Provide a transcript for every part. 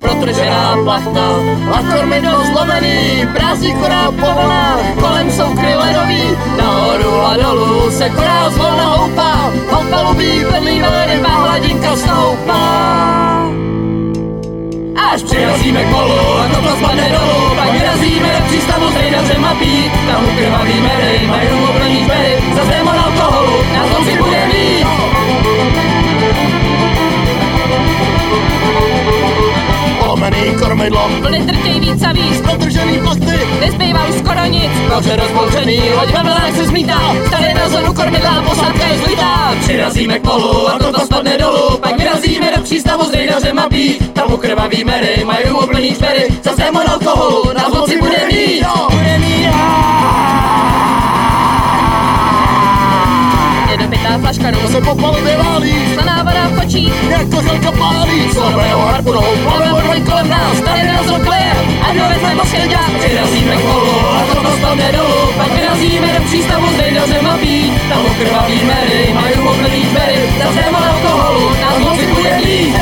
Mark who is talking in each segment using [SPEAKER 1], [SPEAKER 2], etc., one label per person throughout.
[SPEAKER 1] protržená plachta, kormidlo zlomený, prázdníku na povolách, kolem jsou kry ledový, nahoru a dolů se korál zvolna houpá, od palubí plný velerem hladinka stoupá. Až přirazíme k molu a to spadne dolů, pak vyrazíme do přístavu s rejdařem a pít, tam ukrvaví mery, mají rumoplný žbery, za démon alkoholu, na tom si bude mít. Polomený kormidlo,
[SPEAKER 2] Vlny drtěj víc a víc,
[SPEAKER 1] protržený plachty,
[SPEAKER 2] nezbývá už skoro nic.
[SPEAKER 1] Koře rozbouřený, loď ve vlnách se zmítá, starý na zónu kormidla, posádka je zlitá. Přirazíme k molu a to spadne dolů, pak vyrazíme do přístavu s rejdařem a pít, tam ukrvaví mery, mají rumoplný žbery, za démon alkoholu, na moci bude mít.
[SPEAKER 2] Nedopitá flaška rum,
[SPEAKER 1] Se po palubě válí,
[SPEAKER 2] slaná voda v očích,
[SPEAKER 1] jak kořelka pálí, slabého harpunou, plavem odvaň kolem nás, tady nás okleje, a kdo vezme moskedě, přirazíme k molu a to spadne dolů, pak vyrazíme do přístavu s rejdařem a pít, tam ukrvaví mery, mají rumoplný žbery, za démon alkoholu, nás moci bude mít.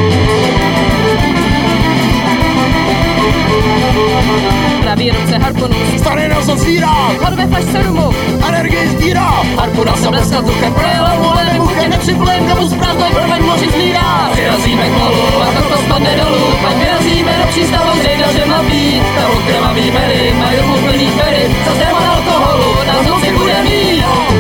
[SPEAKER 2] pravý ruce harpunu,
[SPEAKER 1] Starý nás otvírá,
[SPEAKER 2] hod ve flašce rumu,
[SPEAKER 1] energii sbírá, harpuna se bleska vzduchem projela mu levém uchě, nepřiplejem kapu z prázdnej prveň moři zlírá. Přirazíme k molu a to spadne dolů, pak vyrazíme do přístavu s rejdařem a pít, tam ukrvaví mery, mají rumoplný žbery, za démon alkoholu, nás moci bude mít.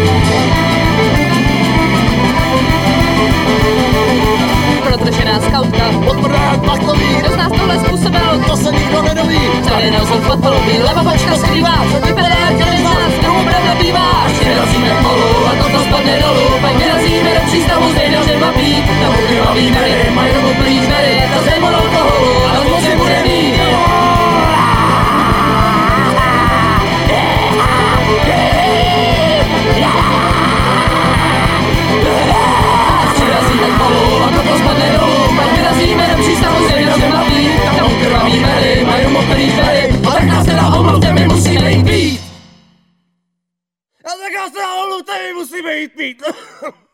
[SPEAKER 2] protržená skautka,
[SPEAKER 1] Podprdá jak plachtový,
[SPEAKER 2] kdo z nás tohle způsobil,
[SPEAKER 1] to se nikdo nedoví.
[SPEAKER 2] tady Nelson pod palubí, leva bočka skrývá, vypadá jak každý z nás, komu pravda bývá.
[SPEAKER 1] Přirazíme k molu a to spadne dolů, pak vyrazíme do přístavu s rejdařem a pít, tam ukrvaví mery, mají rumoplný žbery, za démon alkoholu, nás moci bude mít. Přirazíme k molu a to spadne dolů, pak vyrazíme do přístavu s rejdařem a pít, tam ukrvaví mery, mají rumoplný žbery, a tak nás teda omluvte, my musíme jít pít. A tak nás teda omluvte, my musíme jít pít.